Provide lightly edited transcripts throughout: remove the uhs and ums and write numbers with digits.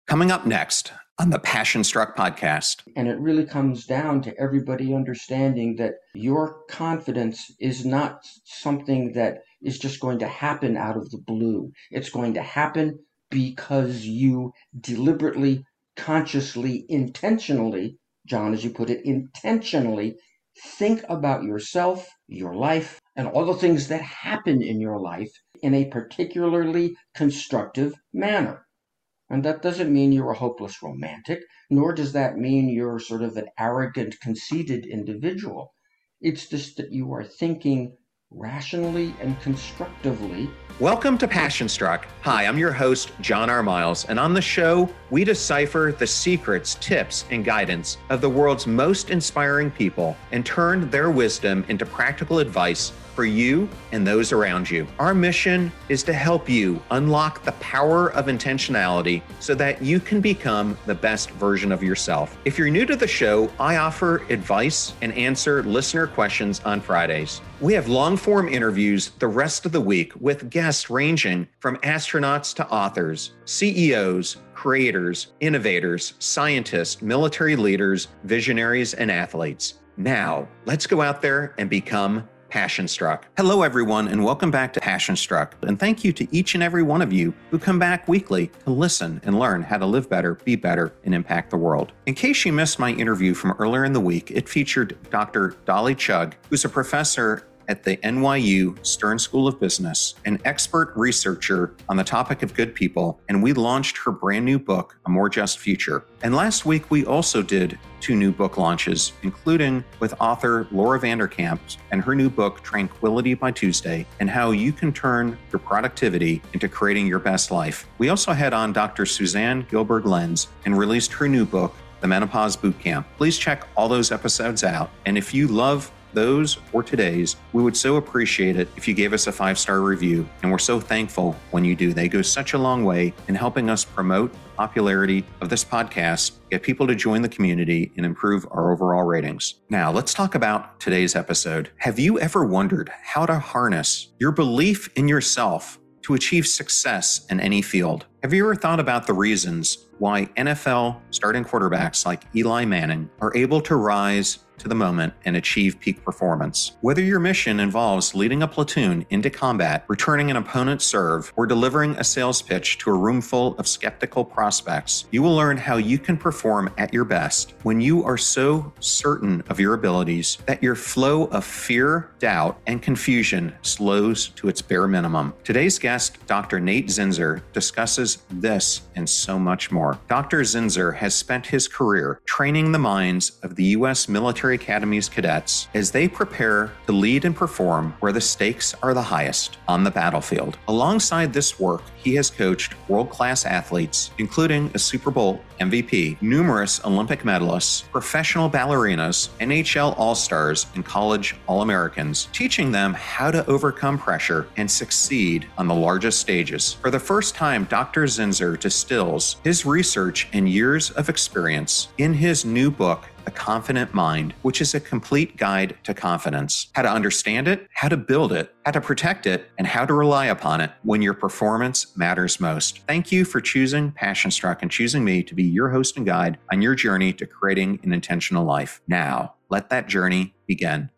Coming up next on the Passion Struck podcast. And it really comes down to everybody understanding that your confidence is not something that is just going to happen out of the blue. It's going to happen because you deliberately, consciously, intentionally, John, as you put it, intentionally think about yourself, your life, and all the things that happen in your life in a particularly constructive manner. And that doesn't mean you're a hopeless romantic, nor does that mean you're sort of an arrogant, conceited individual. It's just that you are thinking rationally and constructively. Welcome to Passion Struck. Hi, I'm your host, John R. Miles, and on the show, we decipher the secrets, tips, and guidance of the world's most inspiring people and turn their wisdom into practical advice for you and those around you. Our mission is to help you unlock the power of intentionality so that you can become the best version of yourself. If you're new to the show, I offer advice and answer listener questions on Fridays. We have long-form interviews the rest of the week with guests ranging from astronauts to authors, CEOs, creators, innovators, scientists, military leaders, visionaries, and athletes. Now, let's go out there and become Passion Struck. Hello, everyone, and welcome back to Passion Struck. And thank you to each and every one of you who come back weekly to listen and learn how to live better, be better, and impact the world. In case you missed my interview from earlier in the week, it featured Dr. Dolly Chugh, who's a professor at the NYU Stern School of Business, an expert researcher on the topic of good people, and we launched her brand new book, A More Just Future. And last week, we also did 2 new book launches, including with author Laura Vanderkamp and her new book, Tranquility by Tuesday, and how you can turn your productivity into creating your best life. We also had on Dr. Suzanne Gilbert-Lenz and released her new book, The Menopause Bootcamp. Please check all those episodes out. And if you love those or today's, we would so appreciate it if you gave us a 5-star review. And we're so thankful when you do. They go such a long way in helping us promote the popularity of this podcast, get people to join the community, and improve our overall ratings. Now, let's talk about today's episode. Have you ever wondered how to harness your belief in yourself to achieve success in any field? Have you ever thought about the reasons why NFL starting quarterbacks like Eli Manning are able to rise to the moment and achieve peak performance? Whether your mission involves leading a platoon into combat, returning an opponent's serve, or delivering a sales pitch to a room full of skeptical prospects, you will learn how you can perform at your best when you are so certain of your abilities that your flow of fear, doubt, and confusion slows to its bare minimum. Today's guest, Dr. Nate Zinsser, discusses this and so much more. Dr. Zinsser has spent his career training the minds of the U.S. Military Academy's cadets as they prepare to lead and perform where the stakes are the highest, on the battlefield. Alongside this work, he has coached world-class athletes, including a Super Bowl MVP, numerous Olympic medalists, professional ballerinas, NHL All-Stars, and college All-Americans, teaching them how to overcome pressure and succeed on the largest stages. For the first time, Dr. Zinsser distills his research and years of experience in his new book, The Confident Mind, which is a complete guide to confidence. How to understand it, how to build it, how to protect it, and how to rely upon it when your performance matters most. Thank you for choosing Passion Struck and choosing me to be your host and guide on your journey to creating an intentional life. Now, let that journey begin.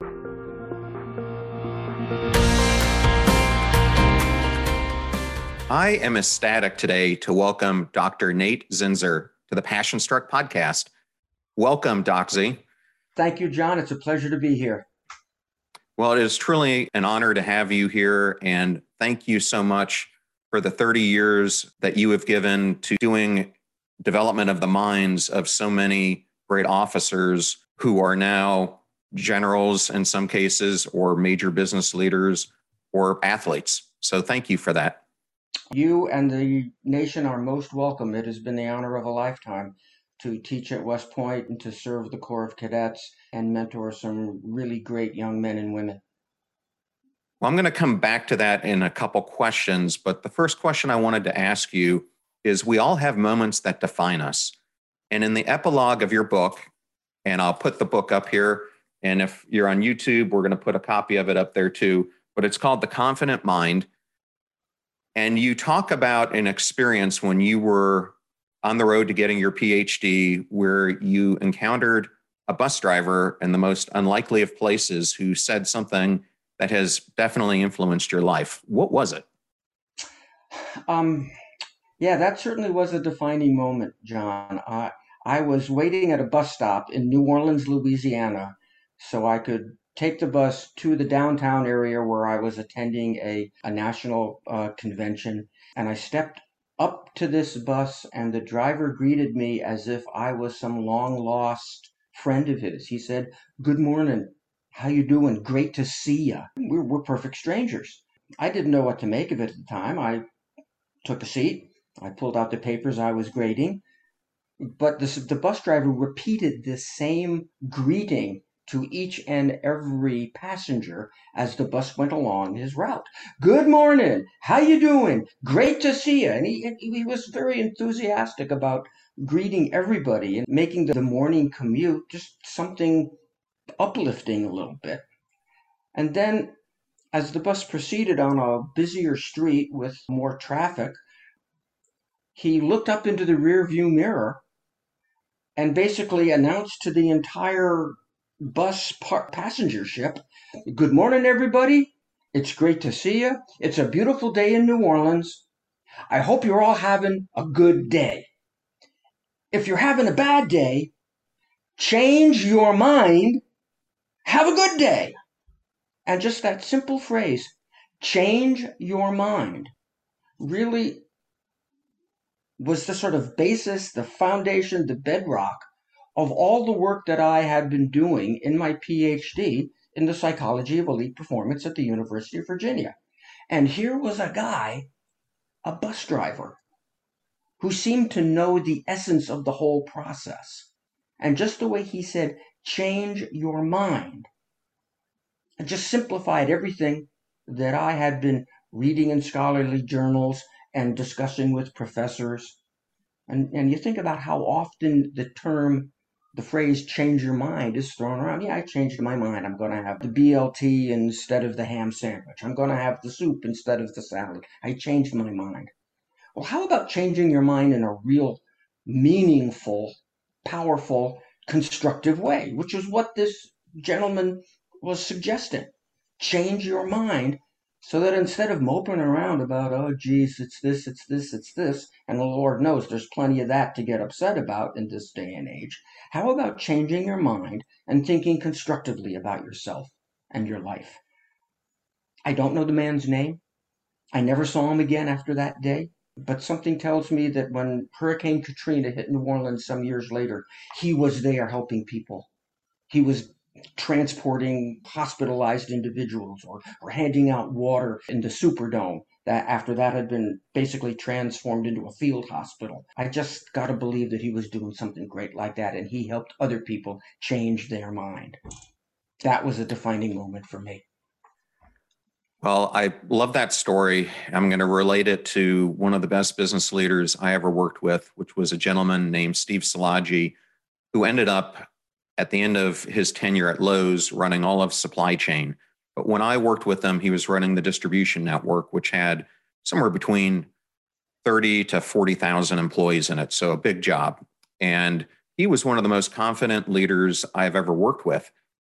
I am ecstatic today to welcome Dr. Nate Zinsser to the Passion Struck podcast. Welcome, Doc Z. Thank you, John. It's a pleasure to be here. Well, it is truly an honor to have you here, and thank you so much for the 30 years that you have given to doing development of the minds of so many great officers who are now generals in some cases, or major business leaders, or athletes. So thank you for that. You and the nation are most welcome. It has been the honor of a lifetime to teach at West Point and to serve the Corps of Cadets and mentor some really great young men and women. Well, I'm going to come back to that in a couple questions, but the first question I wanted to ask you is, we all have moments that define us. And in the epilogue of your book, and I'll put the book up here, and if you're on YouTube, we're going to put a copy of it up there too, but it's called The Confident Mind. And you talk about an experience when you were on the road to getting your PhD where you encountered a bus driver in the most unlikely of places who said something that has definitely influenced your life. What was it? Um, yeah, that certainly was a defining moment, John. I was waiting at a bus stop in New Orleans, Louisiana, so I could take the bus to the downtown area where I was attending a national convention. And I stepped up to this bus, and the driver greeted me as if I was some long lost friend of his. He said, "Good morning. How you doing? Great to see you." We're perfect strangers. I didn't know what to make of it at the time. I took a seat. I pulled out the papers I was grading, but the bus driver repeated this same greeting to each and every passenger as the bus went along his route. "Good morning. How you doing? Great to see you." And he was very enthusiastic about greeting everybody and making the morning commute just something uplifting a little bit. And then as the bus proceeded on a busier street with more traffic, he looked up into the rear view mirror and basically announced to the entire passenger ship, "Good morning, everybody. It's great to see you. It's a beautiful day in New Orleans. I hope you're all having a good day. If you're having a bad day, change your mind. Have a good day." And just that simple phrase, "change your mind," really was the sort of basis, the foundation, the bedrock of all the work that I had been doing in my PhD in the psychology of elite performance at the University of Virginia. And here was a guy, a bus driver, who seemed to know the essence of the whole process. And just the way he said, "change your mind," it just simplified everything that I had been reading in scholarly journals and discussing with professors. And you think about how often the phrase "change your mind" is thrown around. "Yeah, I changed my mind. I'm going to have the BLT instead of the ham sandwich. I'm going to have the soup instead of the salad. I changed my mind." Well, how about changing your mind in a real, meaningful, powerful, constructive way, which is what this gentleman was suggesting? Change your mind so that instead of moping around about, "Oh, geez, it's this, it's this, it's this," and the Lord knows there's plenty of that to get upset about in this day and age, how about changing your mind and thinking constructively about yourself and your life? I don't know the man's name. I never saw him again after that day. But something tells me that when Hurricane Katrina hit New Orleans some years later, he was there helping people. He was transporting hospitalized individuals or handing out water in the Superdome that after that had been basically transformed into a field hospital. I just got to believe that he was doing something great like that and he helped other people change their mind. That was a defining moment for me. Well, I love that story. I'm going to relate it to one of the best business leaders I ever worked with, which was a gentleman named Steve Szilagyi, who ended up at the end of his tenure at Lowe's running all of supply chain. But when I worked with him, he was running the distribution network, which had somewhere between 30 to 40,000 employees in it. So a big job. And he was one of the most confident leaders I've ever worked with.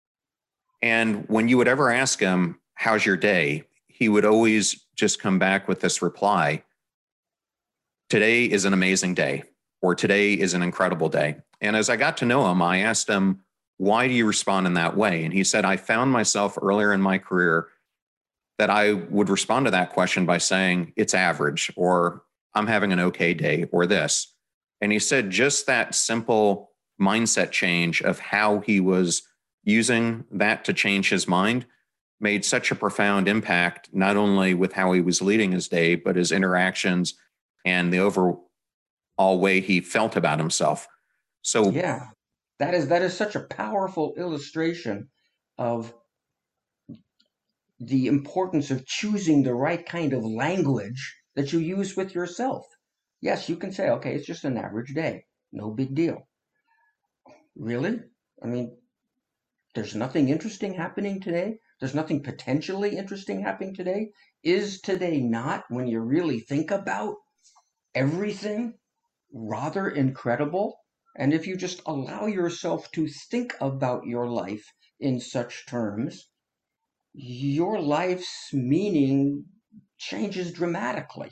And when you would ever ask him, "How's your day?" he would always just come back with this reply: "Today is an amazing day," or "Today is an incredible day." And as I got to know him, I asked him, "Why do you respond in that way?" And he said, "I found myself earlier in my career that I would respond to that question by saying, 'It's average,' or 'I'm having an okay day,' or this." And he said just that simple mindset change of how he was using that to change his mind made such a profound impact, not only with how he was leading his day, but his interactions and the overall way he felt about himself. So, Yeah, that is such a powerful illustration of the importance of choosing the right kind of language that you use with yourself. Yes, you can say, "Okay, it's just an average day. No big deal." Really? I mean, there's nothing interesting happening today. There's nothing potentially interesting happening today. Is today not, when you really think about everything, rather incredible. And if you just allow yourself to think about your life in such terms, your life's meaning changes dramatically.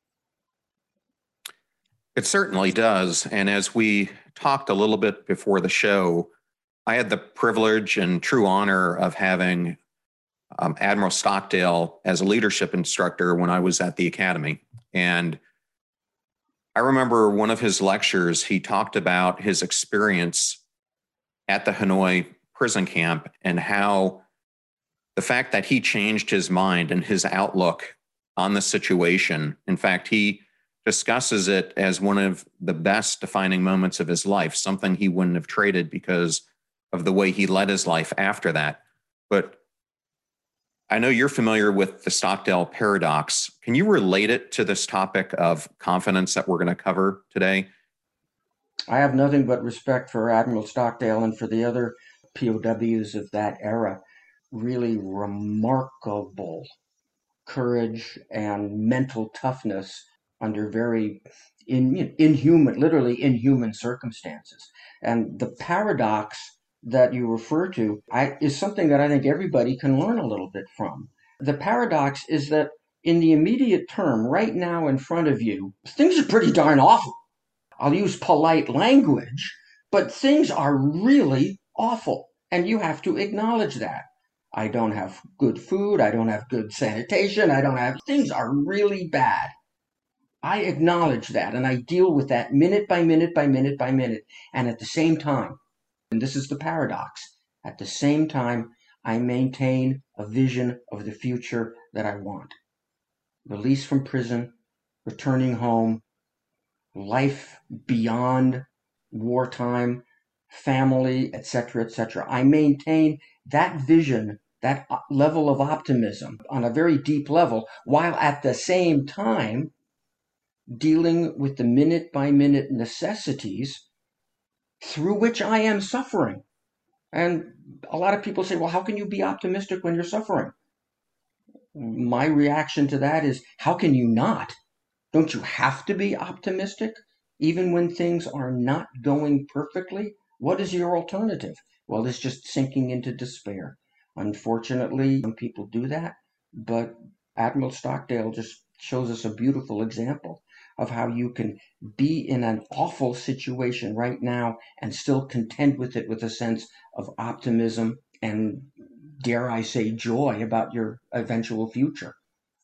It certainly does. And as we talked a little bit before the show, I had the privilege and true honor of having Admiral Stockdale as a leadership instructor when I was at the academy. And I remember one of his lectures, he talked about his experience at the Hanoi prison camp and how the fact that he changed his mind and his outlook on the situation. In fact, he discusses it as one of the best defining moments of his life, something he wouldn't have traded because of the way he led his life after that. But I know you're familiar with the Stockdale paradox. Can you relate it to this topic of confidence that we're going to cover today? I have nothing but respect for Admiral Stockdale and for the other POWs of that era. Really remarkable courage and mental toughness under very inhuman, literally inhuman circumstances. And the paradox that you refer to is something that I think everybody can learn a little bit from. The paradox is that in the immediate term, right now in front of you, things are pretty darn awful. I'll use polite language, but things are really awful. And you have to acknowledge that. I don't have good food. I don't have good sanitation. Things are really bad. I acknowledge that and I deal with that minute by minute by minute by minute. And at the same time, and this is the paradox, at the same time, I maintain a vision of the future that I want. Release from prison, returning home, life beyond wartime, family, etc., etc. I maintain that vision, that level of optimism on a very deep level, while at the same time dealing with the minute by minute necessities through which I am suffering. And a lot of people say, well, how can you be optimistic when you're suffering? My reaction to that is, how can you not? Don't you have to be optimistic even when things are not going perfectly? What is your alternative? Well, it's just sinking into despair. Unfortunately, some people do that, but Admiral Stockdale just shows us a beautiful example of how you can be in an awful situation right now and still contend with it with a sense of optimism and, dare I say, joy about your eventual future.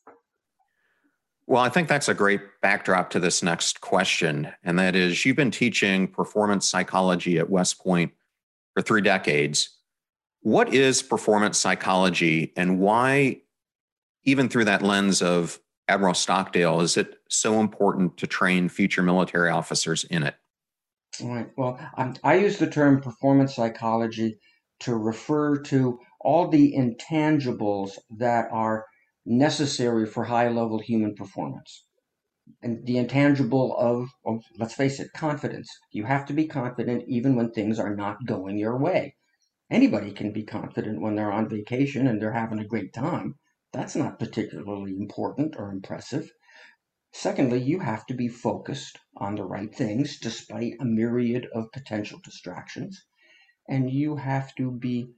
Well, I think that's a great backdrop to this next question. And that is, you've been teaching performance psychology at West Point for 3 decades. What is performance psychology, and why, even through that lens of Admiral Stockdale, is it so important to train future military officers in it? All right. Well, I use the term performance psychology to refer to all the intangibles that are necessary for high level human performance. And the intangible of, oh, let's face it, confidence. You have to be confident even when things are not going your way. Anybody can be confident when they're on vacation and they're having a great time. That's not particularly important or impressive. Secondly, you have to be focused on the right things despite a myriad of potential distractions. And you have to be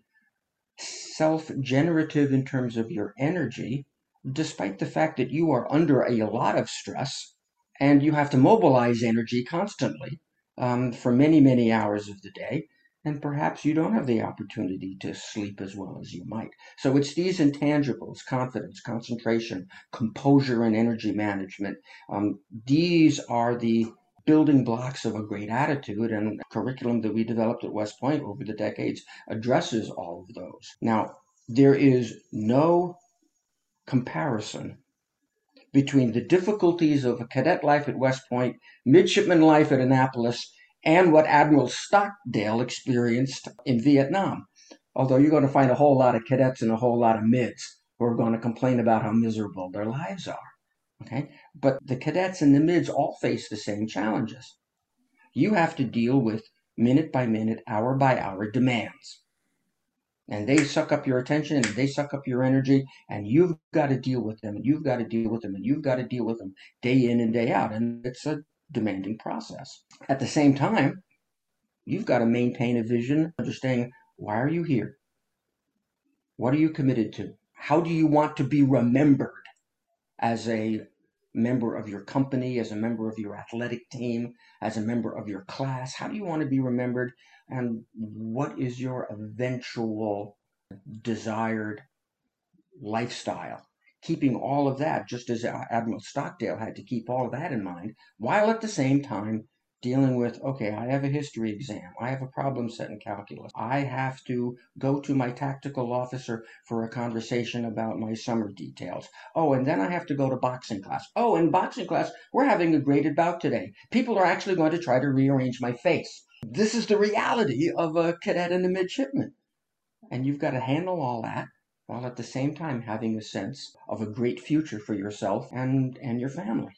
self-generative in terms of your energy, despite the fact that you are under a lot of stress and you have to mobilize energy constantly for many, many hours of the day. And perhaps you don't have the opportunity to sleep as well as you might. So it's these intangibles: confidence, concentration, composure, and energy management. These are the building blocks of a great attitude, and curriculum that we developed at West Point over the decades addresses all of those. Now, there is no comparison between the difficulties of a cadet life at West Point, midshipman life at Annapolis, and what Admiral Stockdale experienced in Vietnam. Although you're going to find a whole lot of cadets and a whole lot of mids who are going to complain about how miserable their lives are. Okay? But the cadets and the mids all face the same challenges. You have to deal with minute by minute, hour by hour demands. And they suck up your attention and they suck up your energy, and you've got to deal with them, and you've got to deal with them, and you've got to deal with them day in and day out. And it's a demanding process. At the same time, you've got to maintain a vision, understanding why are you here? What are you committed to? How do you want to be remembered as a member of your company, as a member of your athletic team, as a member of your class? How do you want to be remembered? And what is your eventual desired lifestyle? Keeping all of that, just as Admiral Stockdale had to keep all of that in mind, while at the same time dealing with, okay, I have a history exam. I have a problem set in calculus. I have to go to my tactical officer for a conversation about my summer details. Oh, and then I have to go to boxing class. Oh, in boxing class, we're having a graded bout today. People are actually going to try to rearrange my face. This is the reality of a cadet and a midshipman. And you've got to handle all that while at the same time having a sense of a great future for yourself and your family.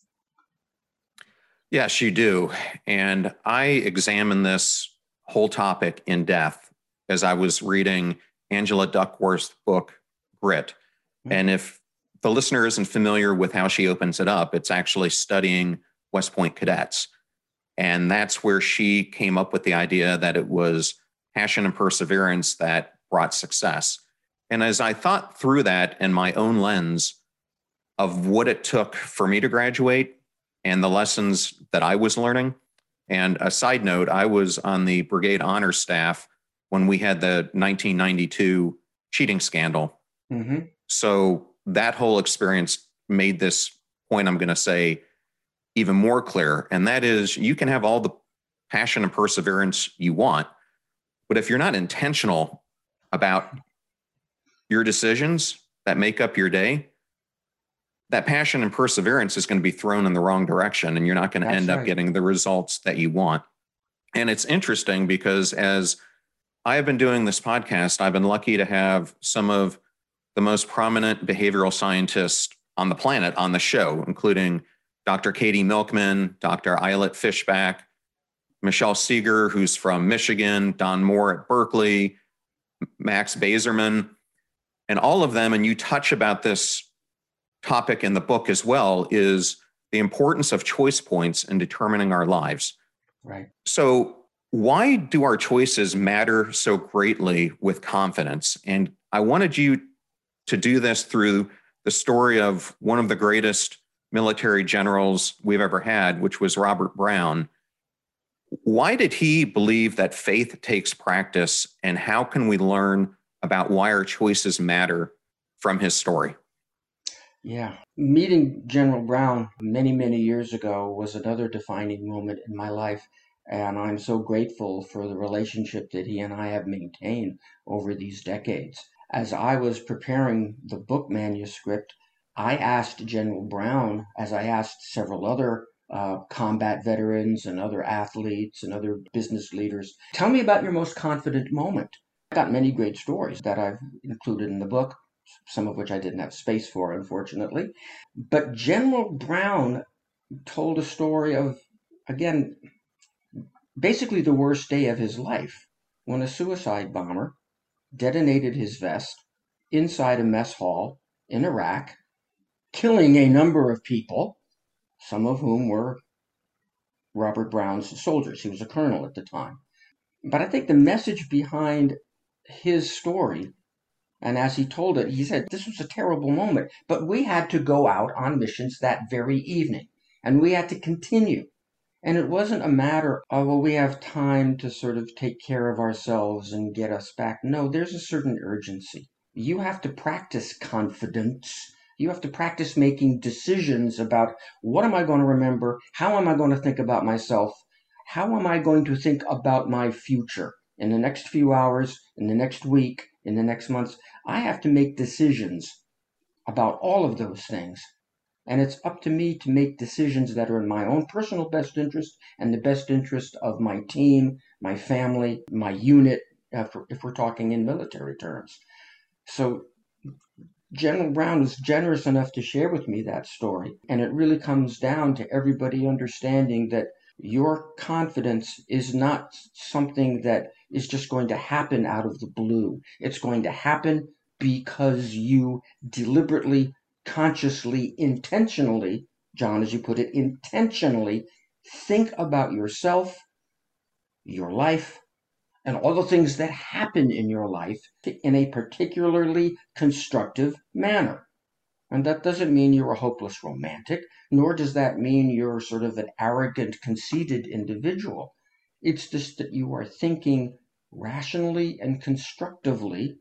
Yes, you do. And I examined this whole topic in depth as I was reading Angela Duckworth's book, Grit. And if the listener isn't familiar with how she opens it up, it's actually studying West Point cadets. And that's where she came up with the idea that it was passion and perseverance that brought success. And as I thought through that in my own lens of what it took for me to graduate and the lessons that I was learning. And a side note, I was on the Brigade Honor Staff when we had the 1992 cheating scandal. Mm-hmm. So that whole experience made this point I'm going to say even more clear. And that is, you can have all the passion and perseverance you want, but if you're not intentional about your decisions that make up your day, that passion and perseverance is going to be thrown in the wrong direction, and you're not going to end up getting the results that you want. And it's interesting because as I have been doing this podcast, I've been lucky to have some of the most prominent behavioral scientists on the planet on the show, including Dr. Katie Milkman, Dr. Eilert Fishback, Michelle Seeger, who's from Michigan, Don Moore at Berkeley, Max Bazerman, and all of them. And you touch about this topic in the book as well, is the importance of choice points in determining our lives. Right. So why do our choices matter so greatly with confidence? And I wanted you to do this through the story of one of the greatest military generals we've ever had, which was Robert Brown. Why did he believe that faith takes practice, and how can we learn about why our choices matter from his story? Yeah. Meeting General Brown many, many years ago was another defining moment in my life. And I'm so grateful for the relationship that he and I have maintained over these decades. As I was preparing the book manuscript, I asked General Brown, as I asked several other combat veterans and other athletes and other business leaders, tell me about your most confident moment. I got many great stories that I've included in the book, some of which I didn't have space for, unfortunately. But General Brown told a story of, again, basically the worst day of his life, when a suicide bomber detonated his vest inside a mess hall in Iraq, killing a number of people, some of whom were Robert Brown's soldiers. He was a colonel at the time. But I think the message behind his story, and as he told it, he said, this was a terrible moment, but we had to go out on missions that very evening, and we had to continue. And it wasn't a matter of, well, we have time to sort of take care of ourselves and get us back. No, there's a certain urgency. You have to practice confidence. You have to practice making decisions about, what am I going to remember? How am I going to think about myself? How am I going to think about my future in the next few hours, in the next week, in the next months? I have to make decisions about all of those things. And it's up to me to make decisions that are in my own personal best interest and the best interest of my team, my family, my unit, if we're talking in military terms. So General Brown was generous enough to share with me that story. And it really comes down to everybody understanding that your confidence is not something that is just going to happen out of the blue. It's going to happen because you deliberately, consciously, intentionally, John, as you put it, intentionally Think about yourself, your life, and all the things that happen in your life in a particularly constructive manner. And that doesn't mean you're a hopeless romantic, nor does that mean you're sort of an arrogant, conceited individual. It's just that you are thinking rationally and constructively.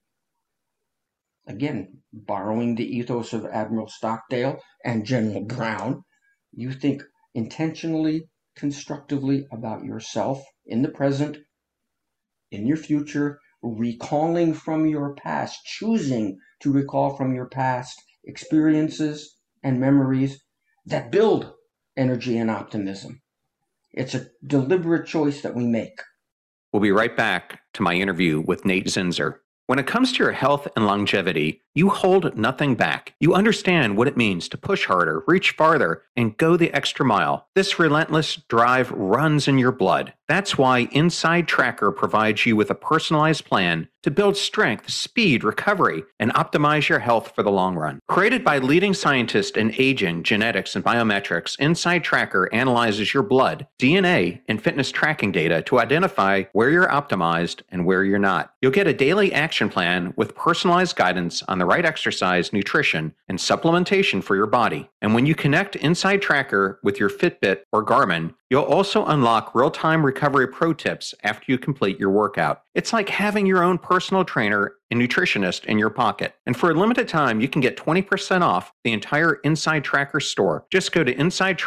Again, borrowing the ethos of Admiral Stockdale and General Brown, you think intentionally, constructively about yourself in the present, in your future, recalling from your past, choosing to recall from your past experiences and memories that build energy and optimism. It's a deliberate choice that we make. We'll be right back to my interview with Nate Zinsser. When it comes to your health and longevity, you hold nothing back. You understand what it means to push harder, reach farther, and go the extra mile. This relentless drive runs in your blood. That's why Inside Tracker provides you with a personalized plan to build strength, speed, recovery, and optimize your health for the long run. Created by leading scientists in aging, genetics, and biometrics, Inside Tracker analyzes your blood, DNA, and fitness tracking data to identify where you're optimized and where you're not. You'll get a daily action plan with personalized guidance on the right exercise, nutrition, and supplementation for your body. And when you connect Inside Tracker with your Fitbit or Garmin, you'll also unlock real-time recovery pro tips after you complete your workout. It's like having your own personal trainer and nutritionist in your pocket. And for a limited time, you can get 20% off the entire Inside Tracker store. Just go to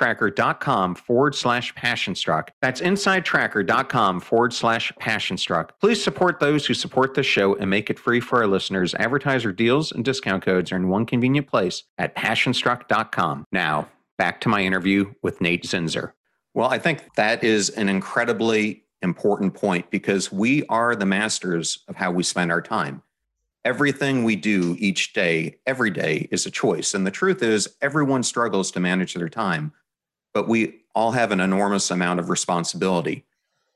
insidetracker.com/passionstruck. That's insidetracker.com/passionstruck. Please support those who support this show and make it free for our listeners. Advertiser deals and discount codes are in one convenient place at passionstruck.com. Now, back to my interview with Nate Zinsser. Well, I think that is an incredibly important point because we are the masters of how we spend our time. Everything we do each day, every day, is a choice. And the truth is, everyone struggles to manage their time, but we all have an enormous amount of responsibility.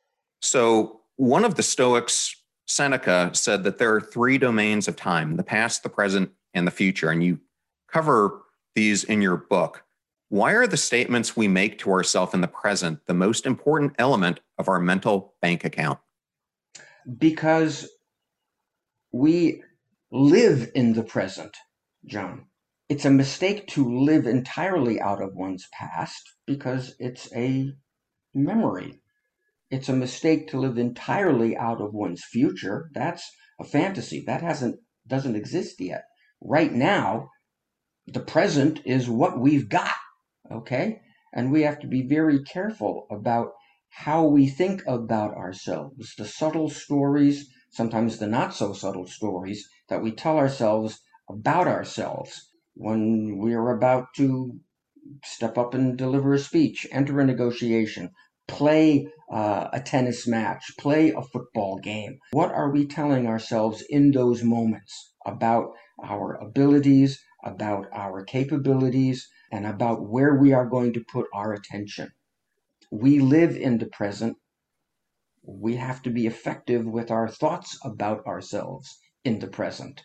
So one of the Stoics, Seneca, said that there are three domains of time: the past, the present, and the future. And you cover these in your book. Why are the statements we make to ourselves in the present the most important element of our mental bank account? Because we live in the present, John. It's a mistake to live entirely out of one's past because it's a memory. It's a mistake to live entirely out of one's future. That's a fantasy. That doesn't exist yet. Right now, the present is what we've got. Okay? And we have to be very careful about how we think about ourselves, the subtle stories, sometimes the not so subtle stories that we tell ourselves about ourselves when we're about to step up and deliver a speech, enter a negotiation, play a tennis match, play a football game. What are we telling ourselves in those moments about our abilities, about our capabilities, and about where we are going to put our attention? We live in the present. We have to be effective with our thoughts about ourselves in the present.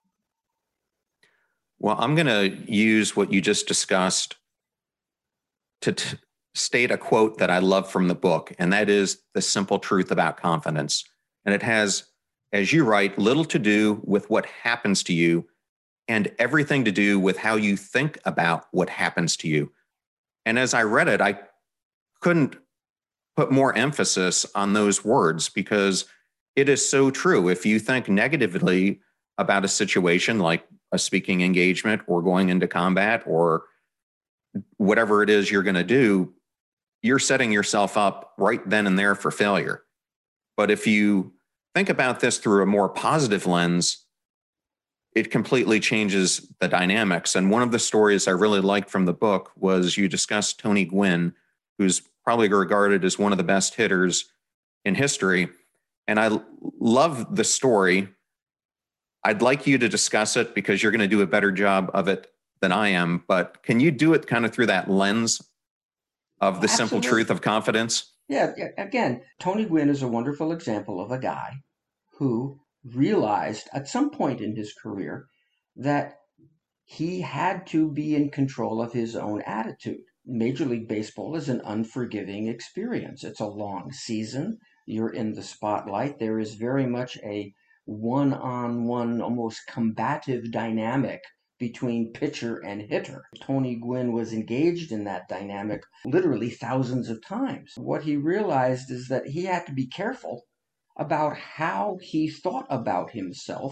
Well, I'm going to use what you just discussed to state a quote that I love from the book, and that is the simple truth about confidence. And it has, as you write, little to do with what happens to you and everything to do with how you think about what happens to you. And as I read it, I couldn't put more emphasis on those words because it is so true. If you think negatively about a situation like a speaking engagement or going into combat or whatever it is you're going to do, you're setting yourself up right then and there for failure. But if you think about this through a more positive lens, it completely changes the dynamics. And one of the stories I really liked from the book was you discussed Tony Gwynn, who's probably regarded as one of the best hitters in history. And I love the story. I'd like you to discuss it because you're going to do a better job of it than I am. But can you do it kind of through that lens of the simple truth of confidence? Yeah, again, Tony Gwynn is a wonderful example of a guy who realized at some point in his career that he had to be in control of his own attitude. Major League Baseball is an unforgiving experience. It's a long season. You're in the spotlight. There is very much a one-on-one, almost combative dynamic between pitcher and hitter. Tony Gwynn was engaged in that dynamic literally thousands of times. What he realized is that he had to be careful about how he thought about himself.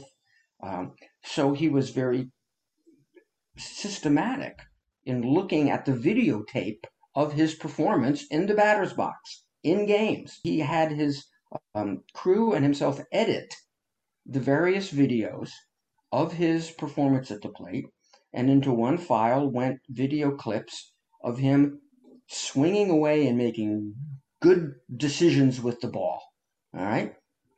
So he was very systematic in looking at the videotape of his performance in the batter's box, in games. He had his crew and himself edit the various videos of his performance at the plate, and into one file went video clips of him swinging away and making good decisions with the ball, all right?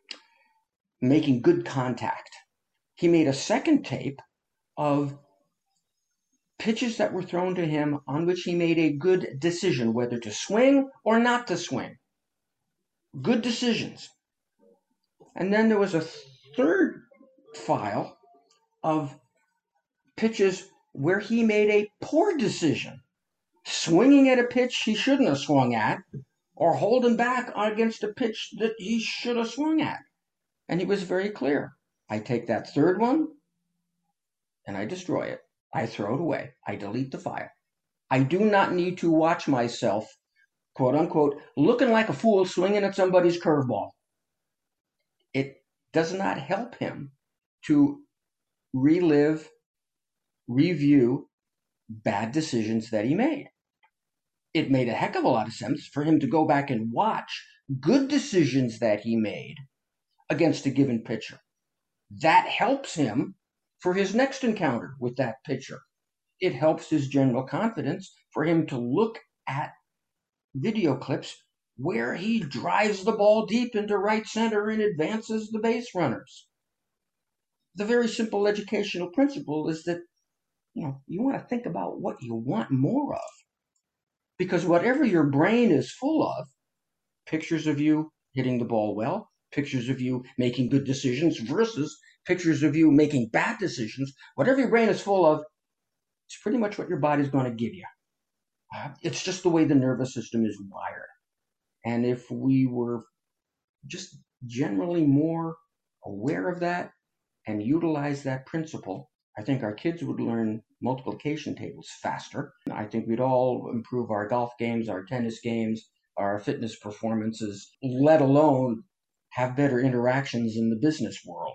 Making good contact. He made a second tape of pitches that were thrown to him on which he made a good decision, whether to swing or not to swing. Good decisions. And then there was a third file of pitches where he made a poor decision, swinging at a pitch he shouldn't have swung at, or holding back against a pitch that he should have swung at. And he was very clear. I take that third one and I destroy it. I throw it away. I delete the file. I do not need to watch myself, quote unquote, looking like a fool swinging at somebody's curveball. It does not help him to relive, review bad decisions that he made. It made a heck of a lot of sense for him to go back and watch good decisions that he made against a given pitcher. That helps him for his next encounter with that pitcher. It helps his general confidence for him to look at video clips where he drives the ball deep into right center and advances the base runners. The very simple educational principle is that you want to think about what you want more of. Because whatever your brain is full of, pictures of you hitting the ball well, pictures of you making good decisions versus pictures of you making bad decisions, whatever your brain is full of, it's pretty much what your body's going to give you. It's just the way the nervous system is wired. And if we were just generally more aware of that and utilize that principle, I think our kids would learn multiplication tables faster. I think we'd all improve our golf games, our tennis games, our fitness performances, let alone have better interactions in the business world.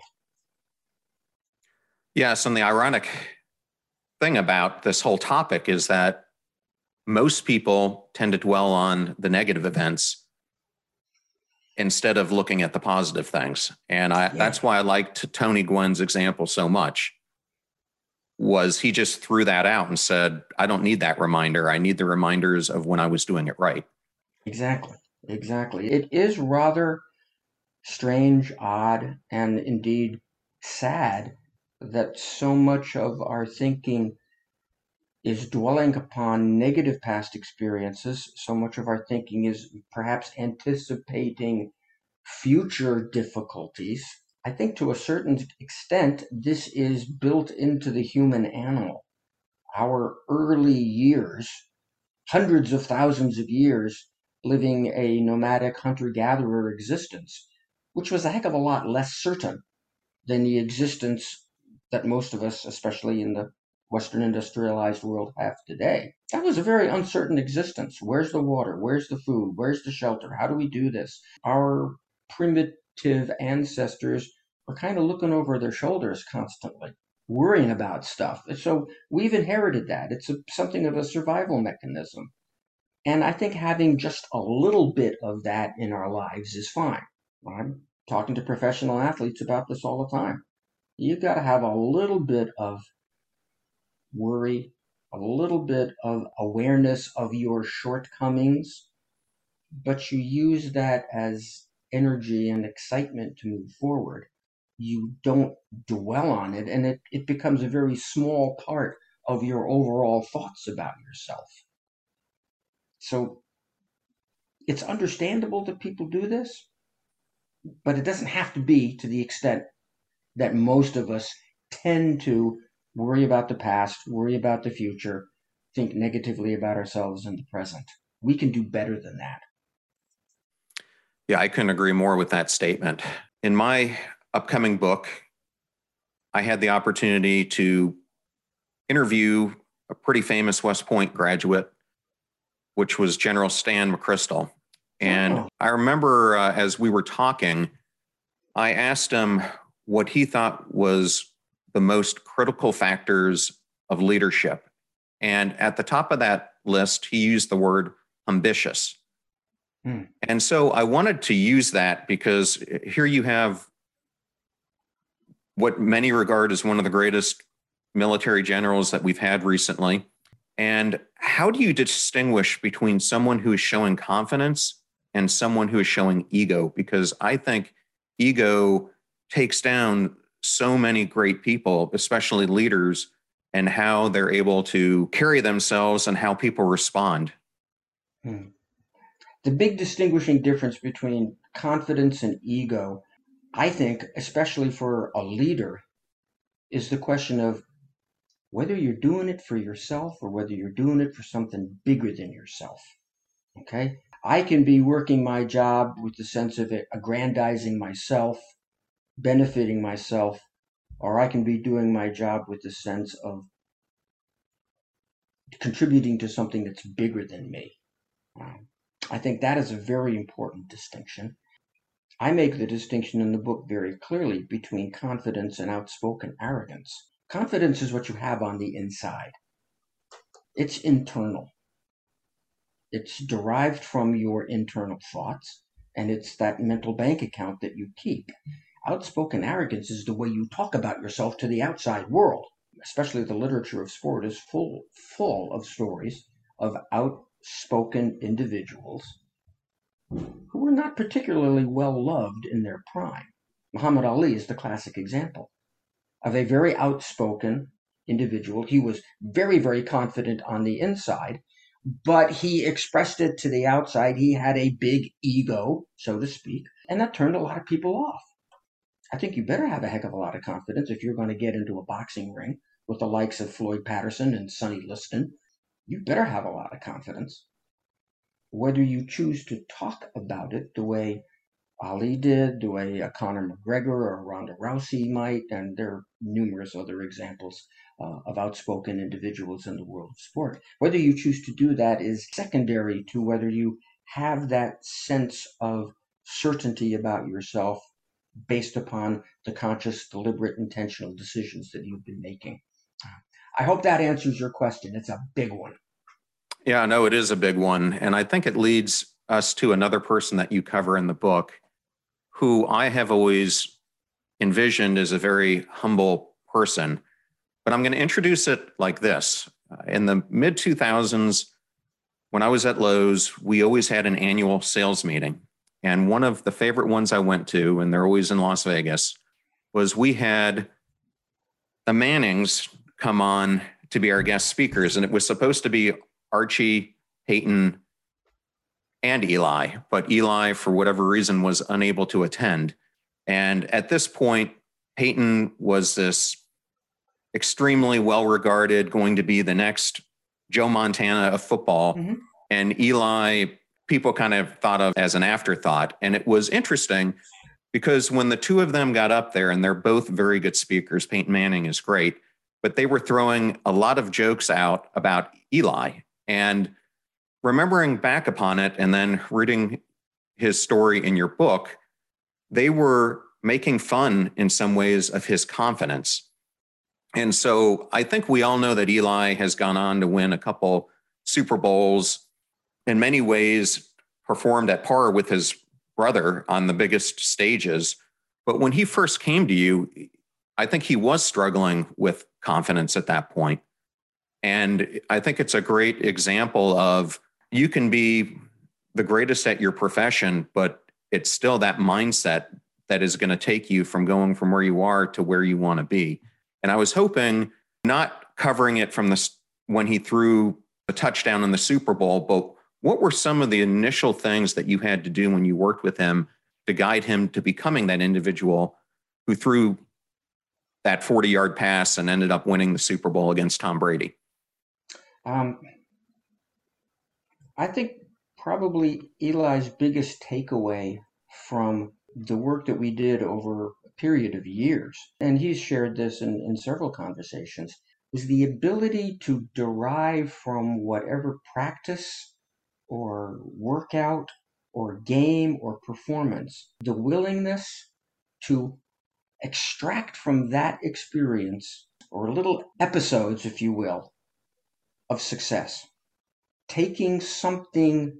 Yes, and the ironic thing about this whole topic is that most people tend to dwell on the negative events instead of looking at the positive things. And that's why I liked Tony Gwynn's example so much, was he just threw that out and said, I don't need that reminder. I need the reminders of when I was doing it right. Exactly. It is rather strange, odd, and indeed sad that so much of our thinking is dwelling upon negative past experiences. So much of our thinking is perhaps anticipating future difficulties. I think to a certain extent, this is built into the human animal. Our early years, hundreds of thousands of years, living a nomadic hunter-gatherer existence, which was a heck of a lot less certain than the existence that most of us, especially in the Western industrialized world, have today. That was a very uncertain existence. Where's the water? Where's the food? Where's the shelter? How do we do this? Our primitive ancestors were kind of looking over their shoulders constantly, worrying about stuff. So we've inherited that. It's something of a survival mechanism. And I think having just a little bit of that in our lives is fine. I'm talking to professional athletes about this all the time. You've got to have a little bit of worry, a little bit of awareness of your shortcomings, but you use that as energy and excitement to move forward. You don't dwell on it, and it becomes a very small part of your overall thoughts about yourself. So it's understandable that people do this, but it doesn't have to be to the extent that most of us tend to worry about the past, worry about the future, think negatively about ourselves in the present. We can do better than that. Yeah, I couldn't agree more with that statement. In my upcoming book, I had the opportunity to interview a pretty famous West Point graduate, which was General Stan McChrystal. And I remember as we were talking, I asked him what he thought was the most critical factors of leadership. And at the top of that list, he used the word ambitious. And so I wanted to use that because here you have what many regard as one of the greatest military generals that we've had recently. And how do you distinguish between someone who is showing confidence and someone who is showing ego? Because I think ego takes down so many great people, especially leaders, and how they're able to carry themselves and how people respond. The big distinguishing difference between confidence and ego, I think, especially for a leader, is the question of whether you're doing it for yourself or whether you're doing it for something bigger than yourself. Okay? I can be working my job with the sense of it aggrandizing myself, benefiting myself, or I can be doing my job with the sense of contributing to something that's bigger than me. I think that is a very important distinction. I make the distinction in the book very clearly between confidence and outspoken arrogance. Confidence is what you have on the inside. It's internal. It's derived from your internal thoughts, and it's that mental bank account that you keep. Outspoken arrogance is the way you talk about yourself to the outside world. Especially the literature of sport is full of stories of outspoken individuals who were not particularly well loved in their prime. Muhammad Ali is the classic example of a very outspoken individual. He was very, very confident on the inside, but he expressed it to the outside. He had a big ego, so to speak, and that turned a lot of people off. I think you better have a heck of a lot of confidence if you're going to get into a boxing ring with the likes of Floyd Patterson and Sonny Liston. You better have a lot of confidence. Whether you choose to talk about it the way Ali did, the way Conor McGregor or Ronda Rousey might, and there are numerous other examples of outspoken individuals in the world of sport. Whether you choose to do that is secondary to whether you have that sense of certainty about yourself based upon the conscious, deliberate, intentional decisions that you've been making. I hope that answers your question. It's a big one. Yeah, no, it is a big one. And I think it leads us to another person that you cover in the book, who I have always envisioned as a very humble person. But I'm going to introduce it like this. In the mid 2000s, when I was at Lowe's, we always had an annual sales meeting. And one of the favorite ones I went to, and they're always in Las Vegas, was we had the Mannings come on to be our guest speakers. And it was supposed to be Archie, Peyton, and Eli. But Eli, for whatever reason, was unable to attend. And at this point, Peyton was this extremely well-regarded, going to be the next Joe Montana of football. Mm-hmm. And Eli, people kind of thought of as an afterthought. And it was interesting because when the two of them got up there, and they're both very good speakers, Peyton Manning is great, but they were throwing a lot of jokes out about Eli. And remembering back upon it and then reading his story in your book, they were making fun in some ways of his confidence. And so I think we all know that Eli has gone on to win a couple Super Bowls, in many ways performed at par with his brother on the biggest stages. But when he first came to you, I think he was struggling with confidence at that point. And I think it's a great example of you can be the greatest at your profession, but it's still that mindset that is going to take you from going from where you are to where you want to be. And I was hoping, not covering it from when he threw a touchdown in the Super Bowl, but what were some of the initial things that you had to do when you worked with him to guide him to becoming that individual who threw that 40-yard pass and ended up winning the Super Bowl against Tom Brady? Um, I think probably Eli's biggest takeaway from the work that we did over a period of years, and he's shared this in several conversations, was the ability to derive from whatever practice or workout or game or performance the willingness to extract from that experience or little episodes, if you will, of success. Taking something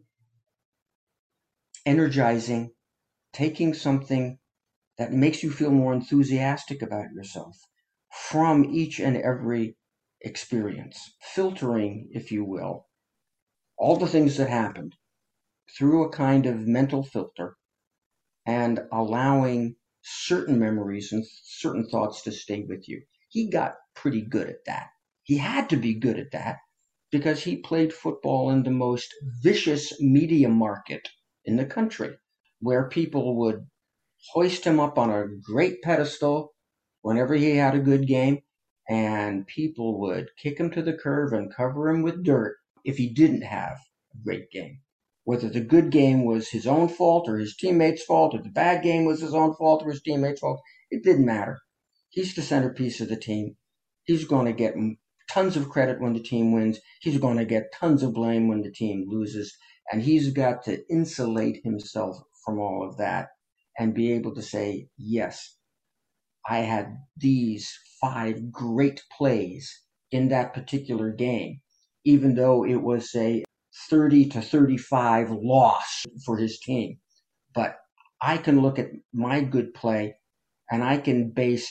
energizing, taking something that makes you feel more enthusiastic about yourself from each and every experience, filtering, if you will, all the things that happened through a kind of mental filter and allowing certain memories and certain thoughts to stay with you. He got pretty good at that. He had to be good at that because he played football in the most vicious media market in the country, where people would hoist him up on a great pedestal whenever he had a good game, and people would kick him to the curb and cover him with dirt if he didn't have a great game. Whether the good game was his own fault or his teammates' fault, or the bad game was his own fault or his teammates' fault, it didn't matter. He's the centerpiece of the team. He's going to get tons of credit when the team wins. He's going to get tons of blame when the team loses. And he's got to insulate himself from all of that and be able to say, yes, I had these 5 great plays in that particular game, even though it was a 30-35 loss for his team. But I can look at my good play and I can base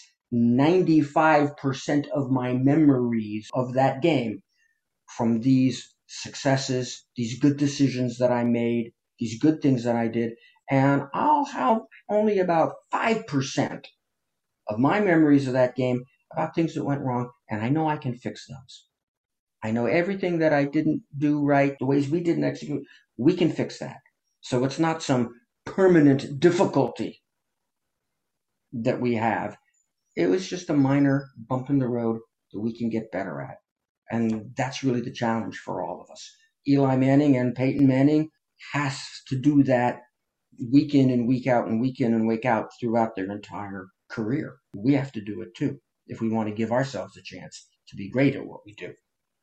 95% of my memories of that game from these successes, these good decisions that I made, these good things that I did. And I'll have only about 5% of my memories of that game about things that went wrong, and I know I can fix those. I know everything that I didn't do right, the ways we didn't execute, we can fix that. So it's not some permanent difficulty that we have. It was just a minor bump in the road that we can get better at. And that's really the challenge for all of us. Eli Manning and Peyton Manning has to do that week in and week out and week in and week out throughout their entire career. We have to do it too if we want to give ourselves a chance to be great at what we do.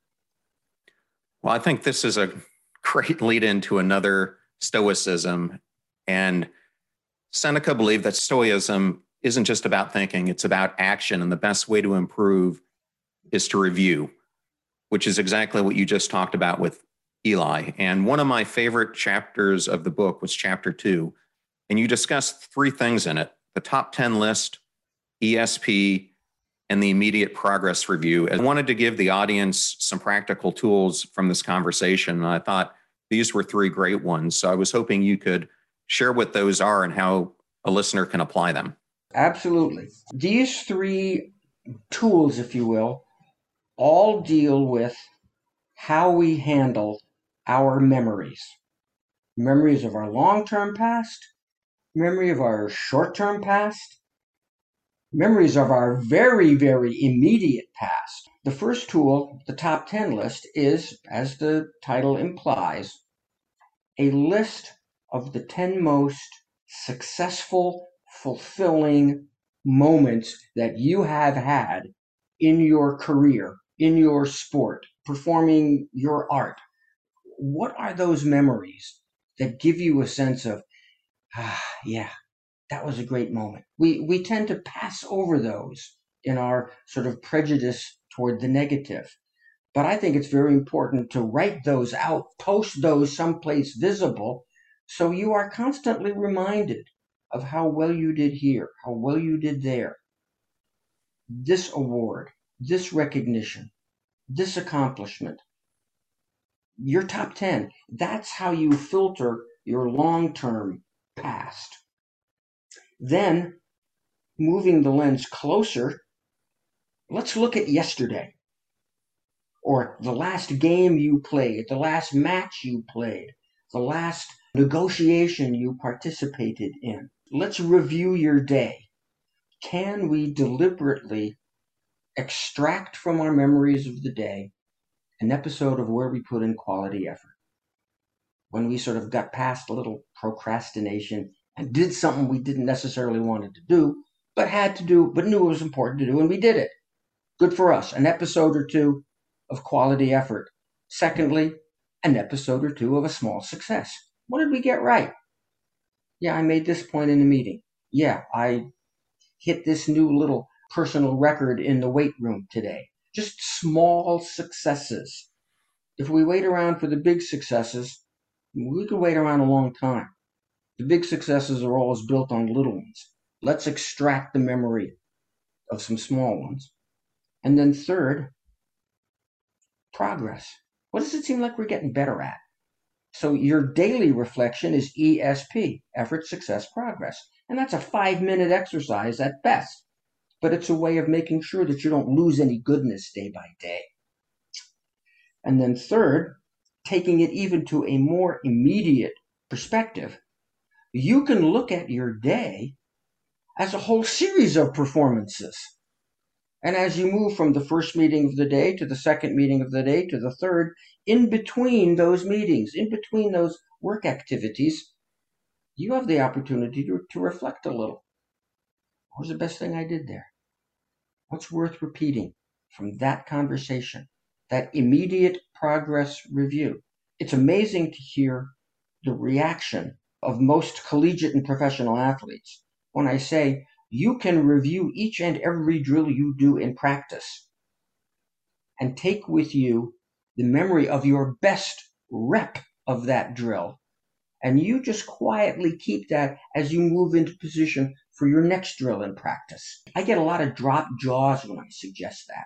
Well, I think this is a great lead into another stoicism. And Seneca believed that stoicism isn't just about thinking, it's about action. And the best way to improve is to review, which is exactly what you just talked about with Eli. And one of my favorite chapters of the book was chapter 2. And you discussed 3 things in it: the top 10 list, ESP, and the immediate progress review. I wanted to give the audience some practical tools from this conversation. And I thought these were 3 great ones. So I was hoping you could share what those are and how a listener can apply them. Absolutely. These 3 tools, if you will, all deal with how we handle our memories. Memories of our long-term past, memory of our short-term past, memories of our very, very immediate past. The first tool, the top 10 list, is, as the title implies, a list of the 10 most successful, fulfilling moments that you have had in your career, in your sport, performing your art. What are those memories that give you a sense of, yeah, that was a great moment? We tend to pass over those in our sort of prejudice toward the negative. But I think it's very important to write those out, post those someplace visible, so you are constantly reminded of how well you did here, how well you did there. This award, this recognition, this accomplishment, your top 10. That's how you filter your long-term past. Then, moving the lens closer, let's look at yesterday, or the last game you played, the last match you played, the last negotiation you participated in. Let's review your day. Can we deliberately extract from our memories of the day an episode of where we put in quality effort. When we sort of got past a little procrastination and did something we didn't necessarily want to do, but had to do, but knew it was important to do, and we did it. Good for us. An episode or two of quality effort. Secondly, an episode or two of a small success. What did we get right? Yeah, I made this point in the meeting. Yeah, I hit this new little personal record in the weight room today. Just small successes. If we wait around for the big successes, we could wait around a long time. The big successes are always built on little ones. Let's extract the memory of some small ones. And then third, progress. What does it seem like we're getting better at? So your daily reflection is ESP, effort, success, progress. And that's a 5-minute exercise at best. But it's a way of making sure that you don't lose any goodness day by day. And then third, taking it even to a more immediate perspective, you can look at your day as a whole series of performances. And as you move from the first meeting of the day to the second meeting of the day to the third, in between those meetings, in between those work activities, you have the opportunity to reflect a little. What was the best thing I did there? What's worth repeating from that conversation, that immediate progress review? It's amazing to hear the reaction of most collegiate and professional athletes when I say, you can review each and every drill you do in practice and take with you the memory of your best rep of that drill. And you just quietly keep that as you move into position for your next drill in practice. I get a lot of dropped jaws when I suggest that.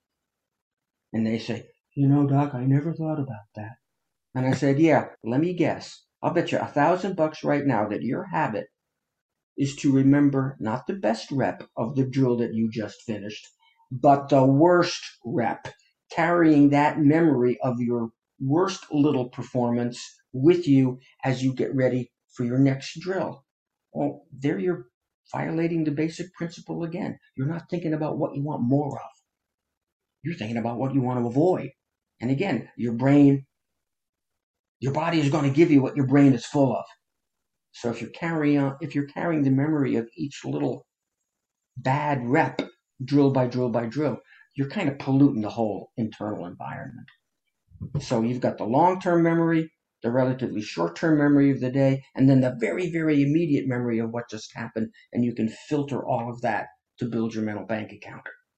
And they say, Doc, I never thought about that. And I said, yeah, let me guess. I'll bet you $1,000 right now that your habit is to remember not the best rep of the drill that you just finished, but the worst rep, carrying that memory of your worst little performance with you as you get ready for your next drill. Well, there you're violating the basic principle again. You're not thinking about what you want more of. You're thinking about what you want to avoid. And again, your body is going to give you what your brain is full of. So if you're carrying the memory of each little bad rep, drill by drill by drill, you're kind of polluting the whole internal environment. So you've got the long-term memory, the relatively short-term memory of the day, and then the very, very immediate memory of what just happened, and you can filter all of that to build your mental bank account.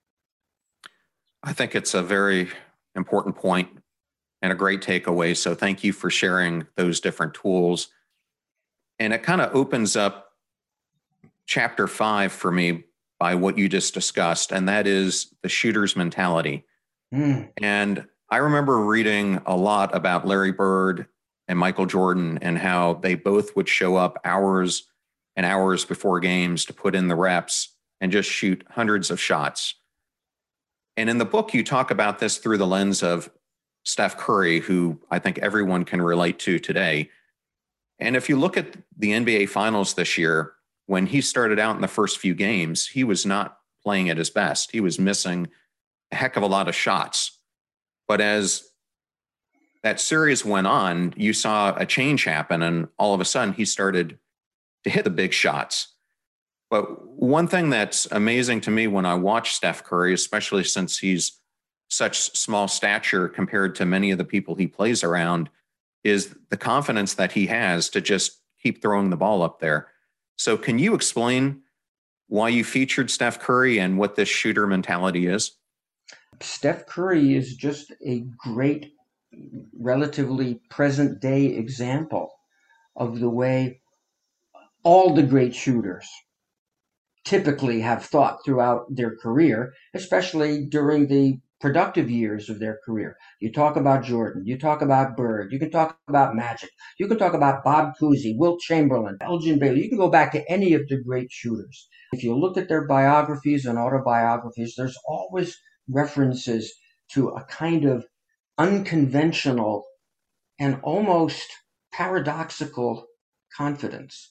I think it's a very important point and a great takeaway. So thank you for sharing those different tools. And it kind of opens up chapter 5 for me by what you just discussed, and that is the shooter's mentality. And I remember reading a lot about Larry Bird and Michael Jordan and how they both would show up hours and hours before games to put in the reps and just shoot hundreds of shots. And in the book, you talk about this through the lens of Steph Curry, who I think everyone can relate to today. And if you look at the NBA Finals this year, when he started out in the first few games, he was not playing at his best. He was missing a heck of a lot of shots. But as that series went on, you saw a change happen, and all of a sudden he started to hit the big shots. But one thing that's amazing to me when I watch Steph Curry, especially since he's such small stature compared to many of the people he plays around, is the confidence that he has to just keep throwing the ball up there. So can you explain why you featured Steph Curry and what this shooter mentality is? Steph Curry is just a great, relatively present day example of the way all the great shooters typically have thought throughout their career, especially during the productive years of their career. You talk about Jordan, you talk about Bird, you can talk about Magic, you can talk about Bob Cousy, Wilt Chamberlain, Elgin Baylor. You can go back to any of the great shooters. If you look at their biographies and autobiographies, there's always references to a kind of unconventional and almost paradoxical confidence.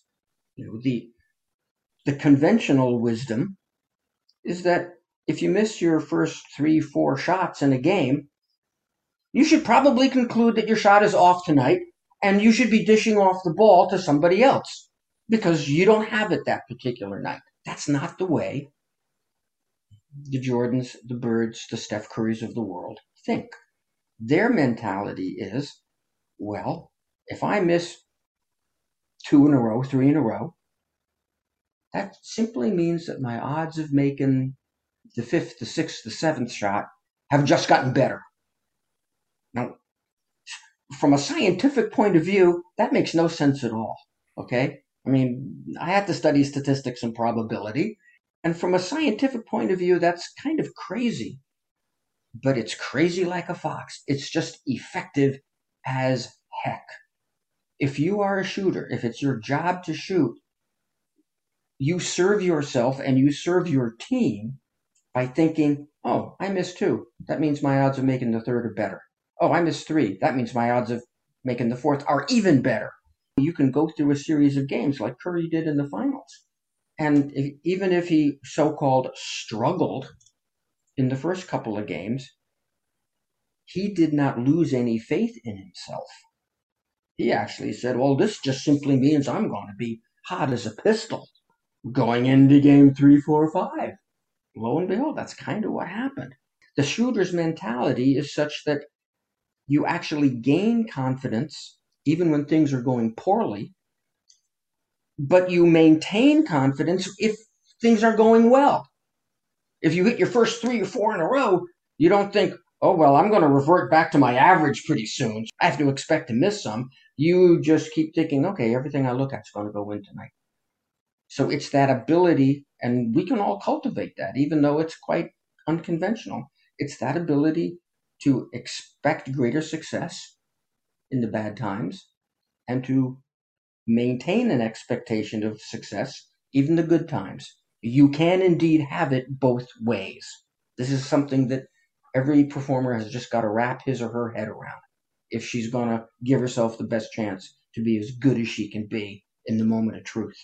The conventional wisdom is that if you miss your first 3-4 shots in a game, you should probably conclude that your shot is off tonight and you should be dishing off the ball to somebody else because you don't have it that particular night. That's not the way the Jordans, the Birds, the Steph Currys of the world think. Their mentality is, well, if I miss 2 in a row, 3 in a row, that simply means that my odds of making the 5th, the 6th, the 7th shot have just gotten better. Now, from a scientific point of view, that makes no sense at all. Okay? I mean, I had to study statistics and probability. And from a scientific point of view, that's kind of crazy. But it's crazy like a fox. It's just effective as heck. If you are a shooter, if it's your job to shoot, you serve yourself and you serve your team by thinking, oh, I missed 2. That means my odds of making the 3rd are better. Oh, I missed 3. That means my odds of making the 4th are even better. You can go through a series of games like Curry did in the finals. And even if he so-called struggled in the first couple of games, he did not lose any faith in himself. He actually said, well, this just simply means I'm going to be hot as a pistol going into game 3, 4, 5. Lo and behold, that's kind of what happened. The shooter's mentality is such that you actually gain confidence even when things are going poorly, but you maintain confidence if things are going well. If you hit your first 3 or 4 in a row, you don't think, oh, well, I'm going to revert back to my average pretty soon. I have to expect to miss some. You just keep thinking, okay, everything I look at is going to go in tonight. So it's that ability, and we can all cultivate that, even though it's quite unconventional. It's that ability to expect greater success in the bad times and to maintain an expectation of success, even the good times. You can indeed have it both ways. This is something that every performer has just got to wrap his or her head around if she's going to give herself the best chance to be as good as she can be in the moment of truth.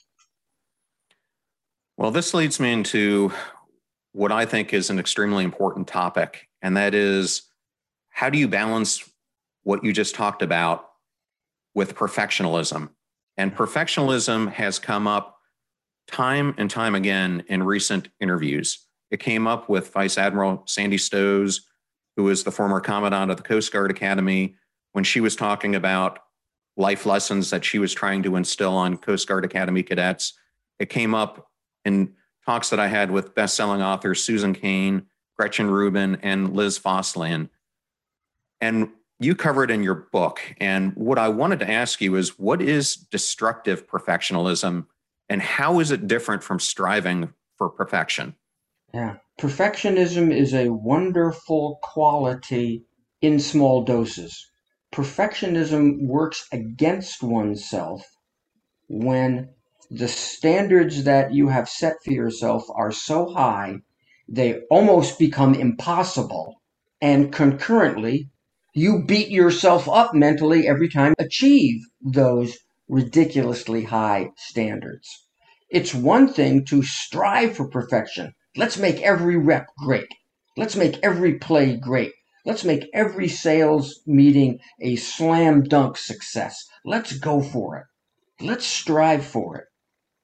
Well, this leads me into what I think is an extremely important topic, and that is, how do you balance what you just talked about with perfectionism? And perfectionism has come up time and time again in recent interviews. It came up with Vice Admiral Sandy Stowes, who is the former Commandant of the Coast Guard Academy, when she was talking about life lessons that she was trying to instill on Coast Guard Academy cadets. It came up in talks that I had with best-selling authors Susan Cain, Gretchen Rubin, and Liz Fosslien. And you covered in your book. And what I wanted to ask you is, what is destructive perfectionism and how is it different from striving for perfection? Yeah. Perfectionism is a wonderful quality in small doses. Perfectionism works against oneself when the standards that you have set for yourself are so high, they almost become impossible. And concurrently, you beat yourself up mentally every time you achieve those ridiculously high standards. It's one thing to strive for perfection. Let's make every rep great. Let's make every play great. Let's make every sales meeting a slam dunk success. Let's go for it. Let's strive for it.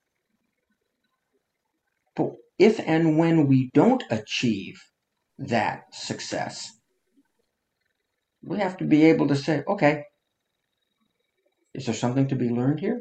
But if and when we don't achieve that success, we have to be able to say, okay, is there something to be learned here?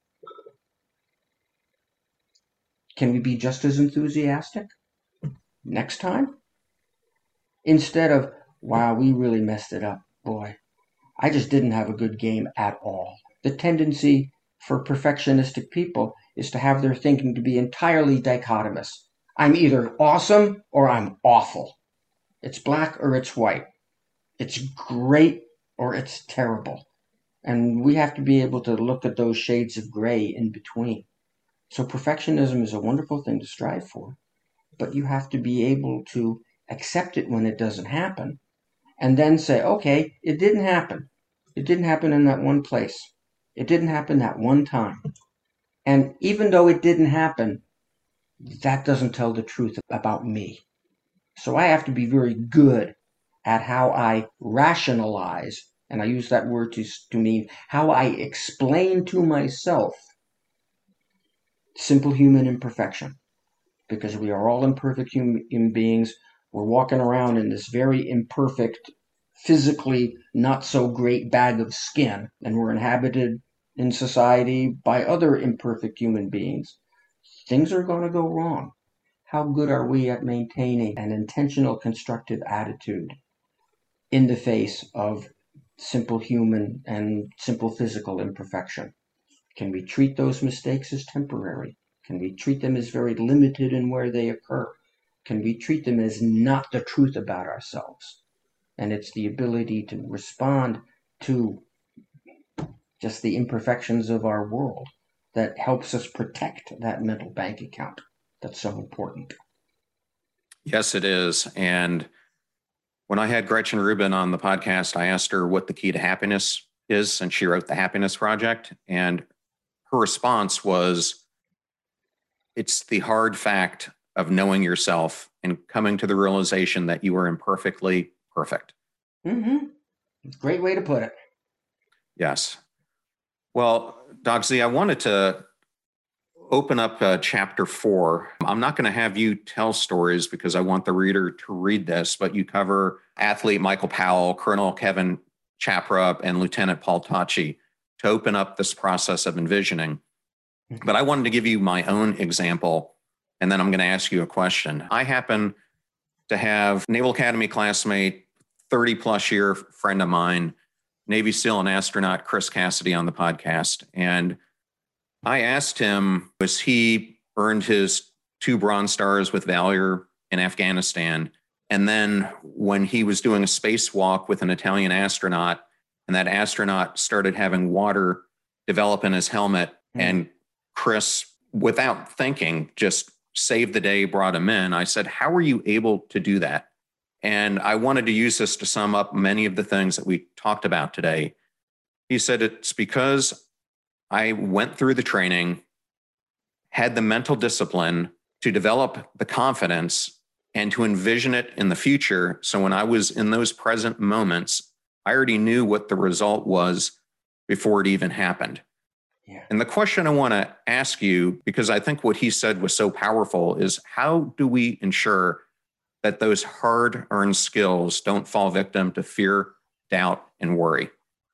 Can we be just as enthusiastic next time? Instead of, wow, we really messed it up. Boy, I just didn't have a good game at all. The tendency for perfectionistic people is to have their thinking to be entirely dichotomous. I'm either awesome or I'm awful. It's black or it's white. It's great or it's terrible. And we have to be able to look at those shades of gray in between. So perfectionism is a wonderful thing to strive for, but you have to be able to accept it when it doesn't happen and then say, okay, it didn't happen. It didn't happen in that one place. It didn't happen that one time. And even though it didn't happen, that doesn't tell the truth about me. So I have to be very good at how I rationalize, and I use that word to mean how I explain to myself simple human imperfection, because we are all imperfect human beings. We're walking around in this very imperfect, physically not so great bag of skin, and we're inhabited in society by other imperfect human beings. Things are going to go wrong. How good are we at maintaining an intentional, constructive attitude in the face of simple human and simple physical imperfection? Can we treat those mistakes as temporary? Can we treat them as very limited in where they occur? Can we treat them as not the truth about ourselves? And it's the ability to respond to just the imperfections of our world that helps us protect that mental bank account that's so important. Yes, it is. And when I had Gretchen Rubin on the podcast, I asked her what the key to happiness is, and she wrote the Happiness Project. And her response was, it's the hard fact of knowing yourself and coming to the realization that you are imperfectly perfect. Mm-hmm. Great way to put it. Yes. Well, Doc Z, I wanted to open up chapter 4. I'm not going to have you tell stories because I want the reader to read this, but you cover athlete Michael Powell, Colonel Kevin Chapra, and Lieutenant Paul Tachi to open up this process of envisioning. But I wanted to give you my own example, and then I'm going to ask you a question. I happen to have Naval Academy classmate, 30 plus year friend of mine, Navy SEAL and astronaut Chris Cassidy on the podcast. And I asked him, was he earned his 2 Bronze Stars with Valor in Afghanistan. And then when he was doing a spacewalk with an Italian astronaut, and that astronaut started having water develop in his helmet, and Chris, without thinking, just saved the day, brought him in. I said, how were you able to do that? And I wanted to use this to sum up many of the things that we talked about today. He said, it's because I went through the training, had the mental discipline to develop the confidence and to envision it in the future. So when I was in those present moments, I already knew what the result was before it even happened. Yeah. And the question I want to ask you, because I think what he said was so powerful, is how do we ensure that those hard-earned skills don't fall victim to fear, doubt, and worry?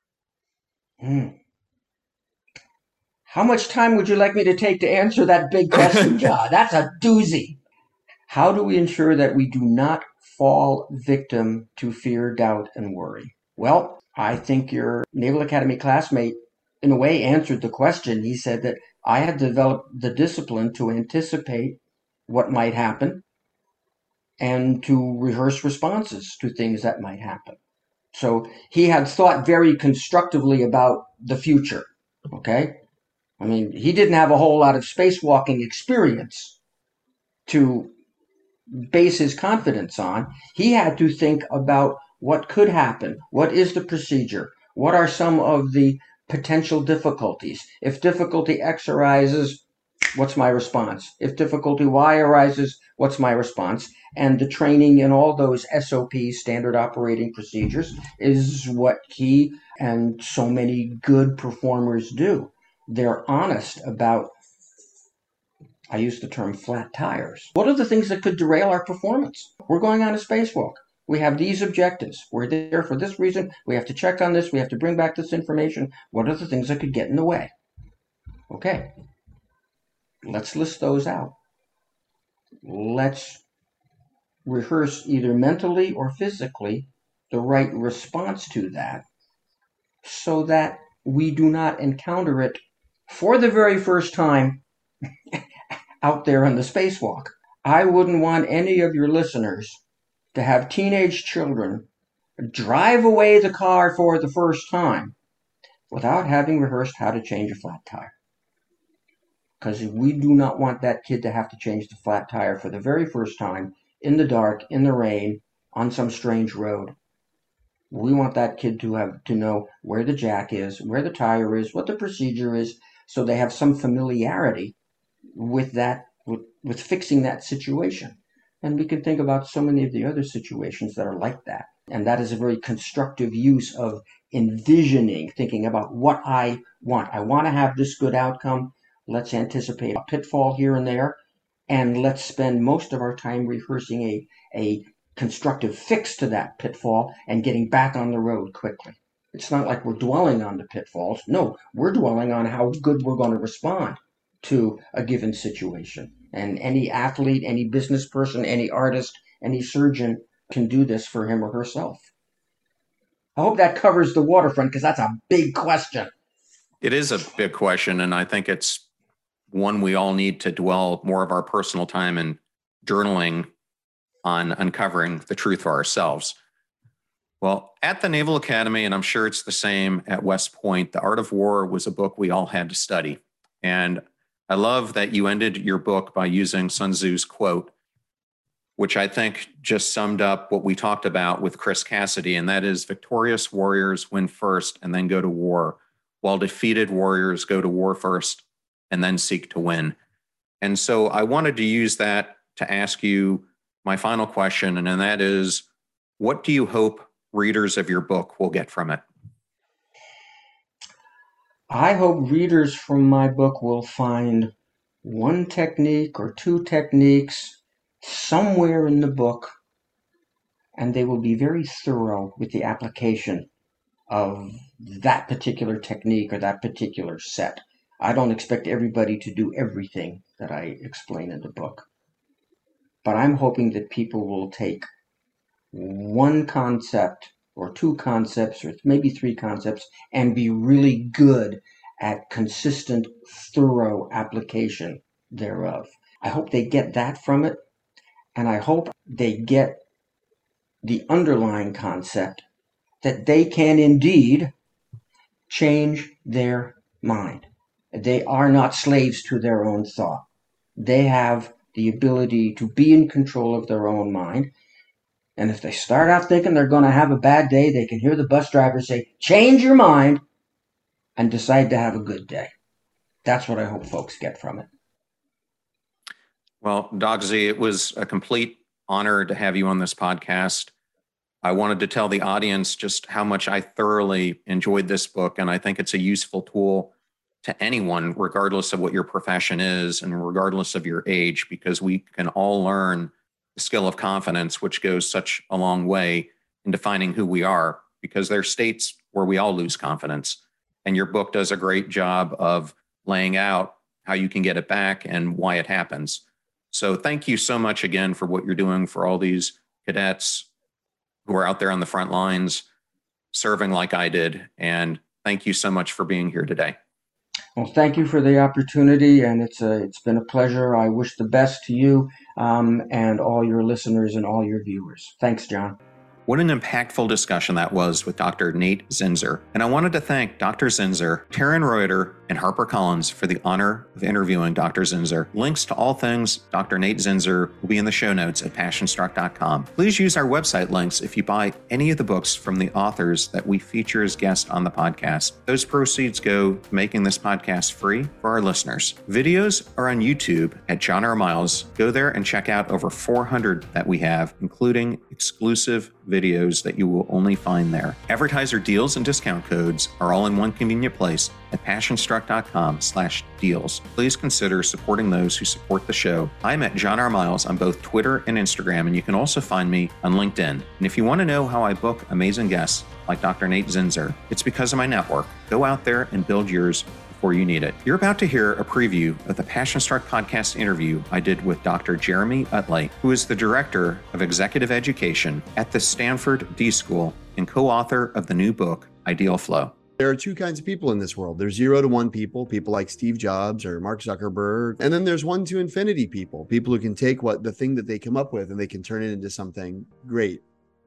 How much time would you like me to take to answer that big question, John? That's a doozy. How do we ensure that we do not fall victim to fear, doubt, and worry? Well, I think your Naval Academy classmate, in a way, answered the question. He said that I had developed the discipline to anticipate what might happen and to rehearse responses to things that might happen. So he had thought very constructively about the future, okay? I mean, he didn't have a whole lot of spacewalking experience to base his confidence on. He had to think about what could happen. What is the procedure? What are some of the potential difficulties? If difficulty X arises, what's my response? If difficulty Y arises, what's my response? And the training in all those SOPs, standard operating procedures, is what he and so many good performers do. They're honest about, I use the term flat tires. What are the things that could derail our performance? We're going on a spacewalk. We have these objectives. We're there for this reason. We have to check on this. We have to bring back this information. What are the things that could get in the way? Okay. Let's list those out. Let's rehearse either mentally or physically the right response to that so that we do not encounter it for the very first time out there on the spacewalk. I wouldn't want any of your listeners to have teenage children drive away the car for the first time without having rehearsed how to change a flat tire. Because we do not want that kid to have to change the flat tire for the very first time in the dark, in the rain, on some strange road. We want that kid to know where the jack is, where the tire is, what the procedure is, so they have some familiarity with that, with fixing that situation. And we can think about so many of the other situations that are like that. And that is a very constructive use of envisioning, thinking about what I want. I want to have this good outcome. Let's anticipate a pitfall here and there. And let's spend most of our time rehearsing a constructive fix to that pitfall and getting back on the road quickly. It's not like we're dwelling on the pitfalls. No, we're dwelling on how good we're going to respond to a given situation. And any athlete, any business person, any artist, any surgeon can do this for him or herself. I hope that covers the waterfront, because that's a big question. It is a big question, and I think it's one we all need to dwell more of our personal time in journaling on uncovering the truth for ourselves. Well, at the Naval Academy, and I'm sure it's the same at West Point, The Art of War was a book we all had to study. And I love that you ended your book by using Sun Tzu's quote, which I think just summed up what we talked about with Chris Cassidy, and that is victorious warriors win first and then go to war, while defeated warriors go to war first and then seek to win. And so I wanted to use that to ask you my final question, and that is, what do you hope readers of your book will get from it? I hope readers from my book will find one technique or two techniques somewhere in the book, and they will be very thorough with the application of that particular technique or that particular set. I don't expect everybody to do everything that I explain in the book, but I'm hoping that people will take one concept or two concepts or maybe three concepts and be really good at consistent, thorough application thereof. I hope they get that from it, and I hope they get the underlying concept that they can indeed change their mind. They are not slaves to their own thought. They have the ability to be in control of their own mind. And if they start out thinking they're going to have a bad day, they can hear the bus driver say, change your mind, and decide to have a good day. That's what I hope folks get from it. Well, Doc Z, it was a complete honor to have you on this podcast. I wanted to tell the audience just how much I thoroughly enjoyed this book, and I think it's a useful tool to anyone, regardless of what your profession is and regardless of your age, because we can all learn the skill of confidence, which goes such a long way in defining who we are, because there are states where we all lose confidence. And your book does a great job of laying out how you can get it back and why it happens. So thank you so much again for what you're doing for all these cadets who are out there on the front lines serving like I did. And thank you so much for being here today. Well, thank you for the opportunity, and it's been a pleasure. I wish the best to you and all your listeners and all your viewers. Thanks, John. What an impactful discussion that was with Dr. Nate Zinsser. And I wanted to thank Dr. Zinsser, Taryn Reuter, and HarperCollins for the honor of interviewing Dr. Zinsser. Links to all things Dr. Nate Zinsser will be in the show notes at passionstruck.com. Please use our website links if you buy any of the books from the authors that we feature as guests on the podcast. Those proceeds go to making this podcast free for our listeners. Videos are on YouTube at John R. Miles. Go there and check out over 400 that we have, including exclusive videos that you will only find there. Advertiser deals and discount codes are all in one convenient place at passionstruck.com/deals. Please consider supporting those who support the show. I'm at John R. Miles on both Twitter and Instagram, and you can also find me on LinkedIn. And if you want to know how I book amazing guests like Dr. Nate Zinsser, it's because of my network. Go out there and build yours before you need it. You're about to hear a preview of the Passion Struck podcast interview I did with Dr. Jeremy Utley, who is the Director of Executive Education at the Stanford D School and co-author of the new book, Ideal Flow. There are two kinds of people in this world. There's 0 to 1 people like Steve Jobs or Mark Zuckerberg. And then there's 1 to infinity people who can take the thing that they come up with and they can turn it into something great.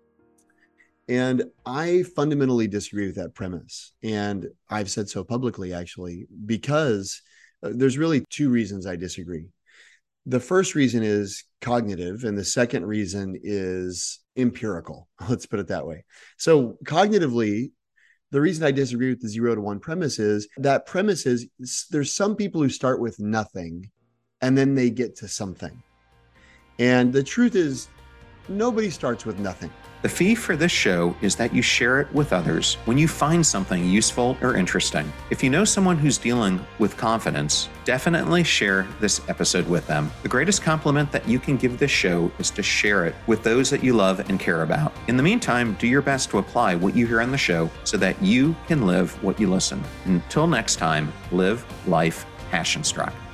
And I fundamentally disagree with that premise. And I've said so publicly, actually, because there's really 2 reasons I disagree. The first reason is cognitive, and the second reason is empirical. Let's put it that way. So cognitively, the reason I disagree with the 0 to 1 premise is there's some people who start with nothing and then they get to something. And the truth is, nobody starts with nothing. The fee for this show is that you share it with others when you find something useful or interesting. If you know someone who's dealing with confidence, definitely share this episode with them. The greatest compliment that you can give this show is to share it with those that you love and care about. In the meantime, do your best to apply what you hear on the show so that you can live what you listen. Until next time, live life passion struck.